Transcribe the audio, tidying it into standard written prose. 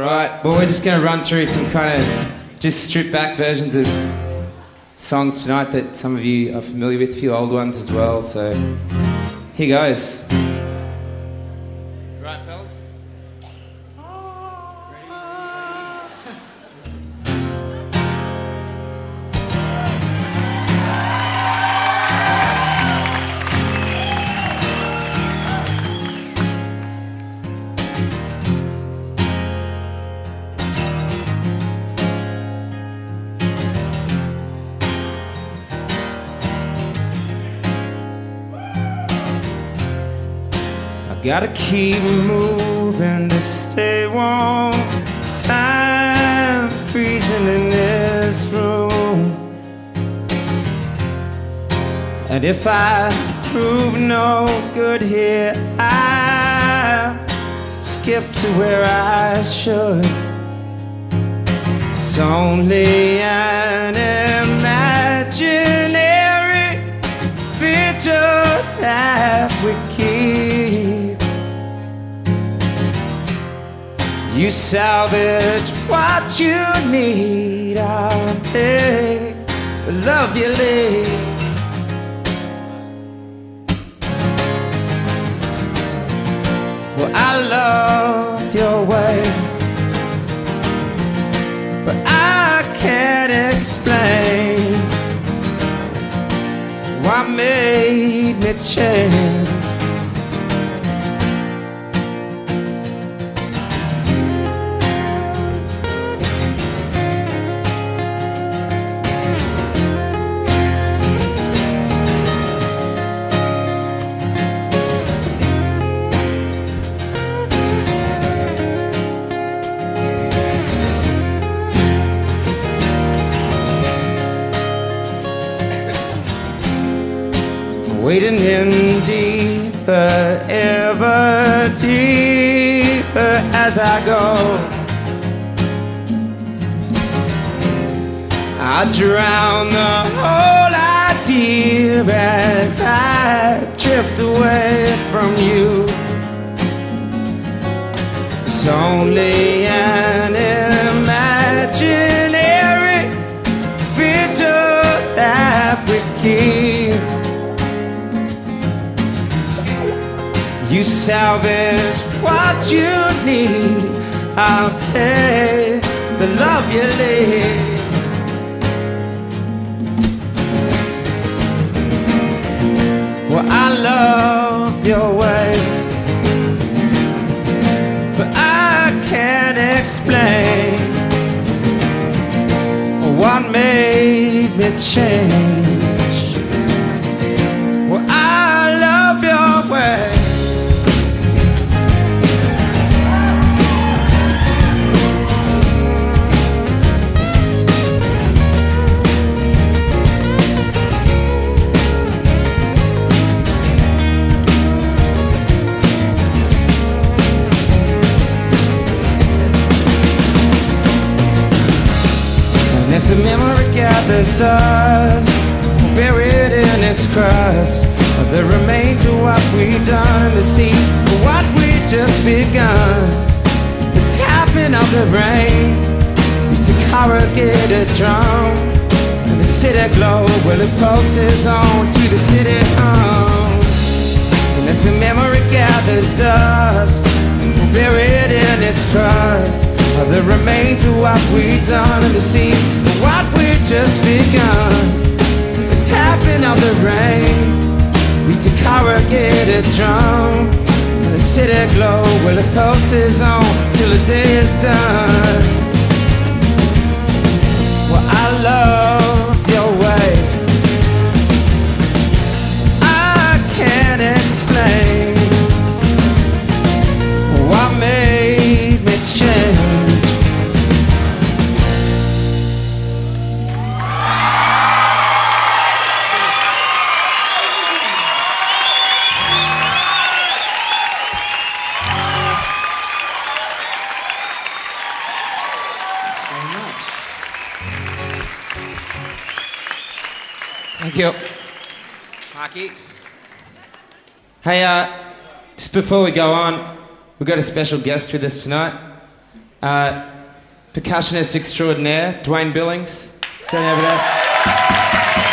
Right, well, we're just going to run through some kind of just stripped back versions of songs tonight that some of you are familiar with, a few old ones as well, so here goes. Right, fellas? Gotta keep moving to stay warm. I'm freezing in this room. And if I prove no good here, I'll skip to where I should. It's only an imaginary vigil that we keep. You salvage what you need, I'll take the love you leave. Well, I love your way, but I can't explain what made me change. Wading in deeper, ever deeper as I go. I drown the whole idea as I drift away from you. It's only an imaginary vigil that we keep. You salvage what you need, I'll take the love you leave. Well, I love your way, but I can't explain what made me change. Well, I love your way. As a memory gathers dust, buried in its crust, the remains of what we've done and the seeds of what we just begun. The tapping of the rain to corrugated drum, and the city glow, well, it pulses on to the city hum. And as the memory gathers dust, buried in its crust, the remains of what we've done and the seeds of what we just begun. The tapping of the rain beats a corrugated drum, and the city glow, well, it pulses on till the day is done. Well, I love your way, I can't explain what made me change. Thank you. Marky. Hey, just before we go on, we've got a special guest with us tonight. Percussionist extraordinaire, Dwayne Billings, standing over there.